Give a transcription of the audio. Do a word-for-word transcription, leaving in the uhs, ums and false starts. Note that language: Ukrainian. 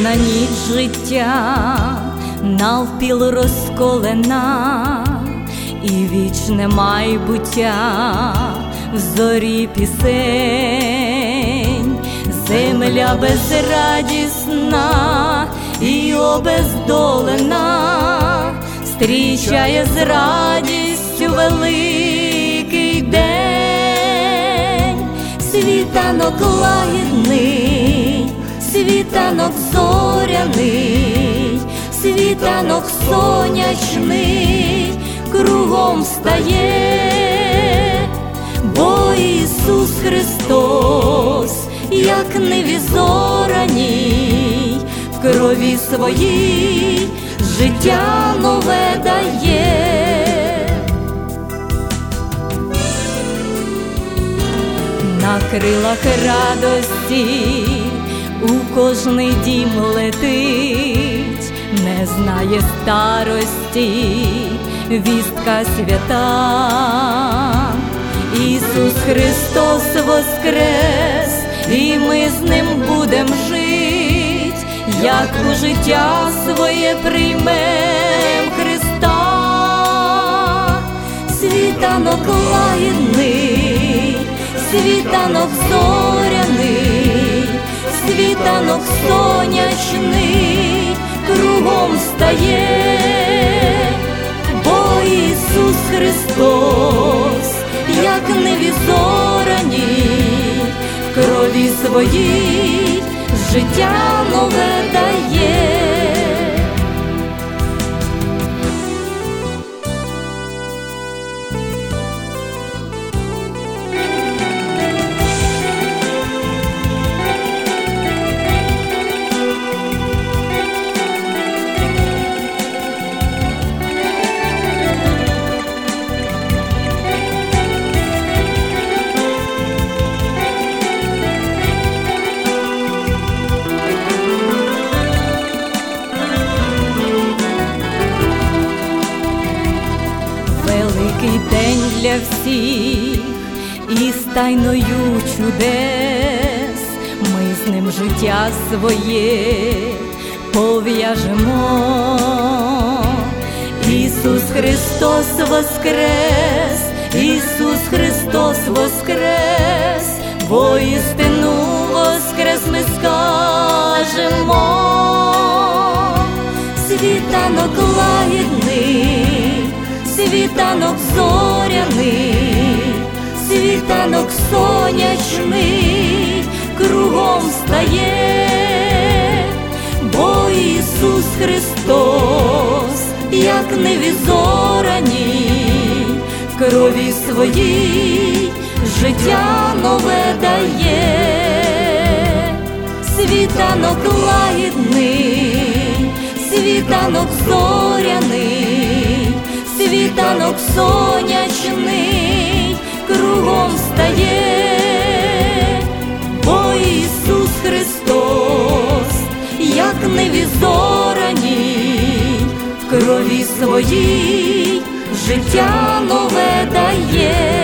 темна ніч життя навпіл розколена, і вічне майбуття в зорі пісень. Земля безрадісна і обездолена зустрічає з радістю великий день. Світанок лагідний, світанок зоряний, світанок сонячний кругом стає, бо Ісус Христос, як невізораній, в крові своїй життя нове дає. На крилах радості у кожний дім летить, не знає старості вістка свята. Ісус Христос воскрес, і ми з Ним будем жить, як у життя своє приймем Христа. Світанок лагідний, світанок зоряний, світанок сонячний кругом стає, бо Ісус Христос, як невізораній, в крові своїй життя нове дає. Великий день для всіх і з тайною чудес ми з Ним життя своє пов'яжемо. Ісус Христос воскрес, Ісус Христос воскрес, воістину воскрес ми скажемо. Світанок лагідний, світанок зоряний, світанок сонячний кругом стає, бо Ісус Христос, як невізораній, в крові своїй життя нове дає. Світанок лагідний, світанок зоряний, світанок сонячний кругом стає, бо Ісус Христос, як невізораній, в крові своїй життя нове дає.